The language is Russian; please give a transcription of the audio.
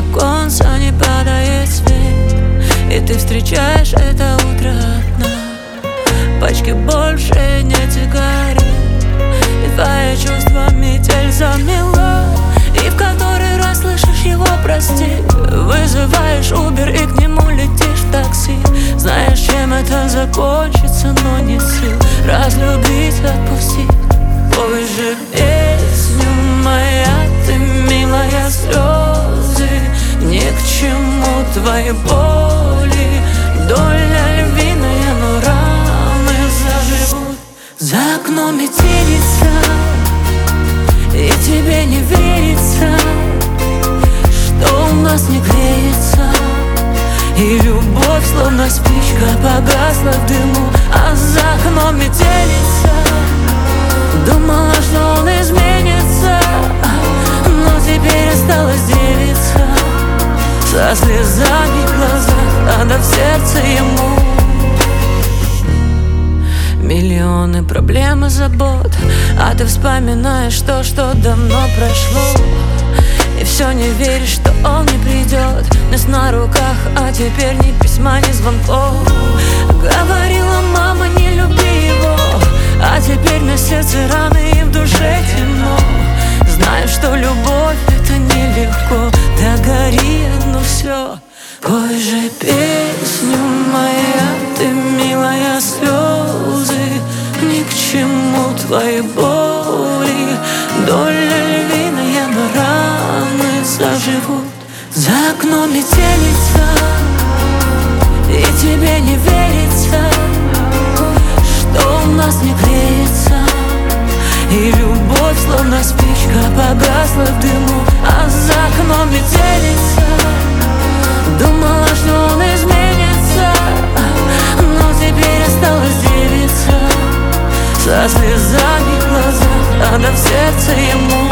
оконца не падает свет, и ты встречаешь это утро одна. Пачки больше не сигарет, и твои чувства метель замела. И в который раз слышишь его прости, вызываешь Uber и к нему летишь в такси. Знаешь, чем это закончится, но не сил разлюбить, отпустить. Пой же песню моя, ты милая, слезы ни к чему твои боли. Доля львиная, но раны заживут. За окном метелица, и тебе не верится, что у нас не клеится. И любовь, словно спичка, погасла в дыму. А за окном метелица, думала, что он изменится, но теперь осталась девица со слезами в глазах, а да в сердце ему миллионы проблем и забот. А ты вспоминаешь то, что давно прошло, и все не веришь, что он не придет. Нес на руках, а теперь ни письма, ни звонков. Говорила мама, не люби его, а теперь на сердце раны и в душе темно. Знаю, что любовь это нелегко, да горит, но все. Пой же песню моя, ты милая, слезы ни к чему твои боли. Доля львиная, но раны заживут. За окном метелица, и тебе не верится, что у нас не клеится. И любовь, словно спичка, погасла в дыму. А за окном метелица, думала, что он изменится, но теперь осталась девица со слезами в глазах, а да в сердце ему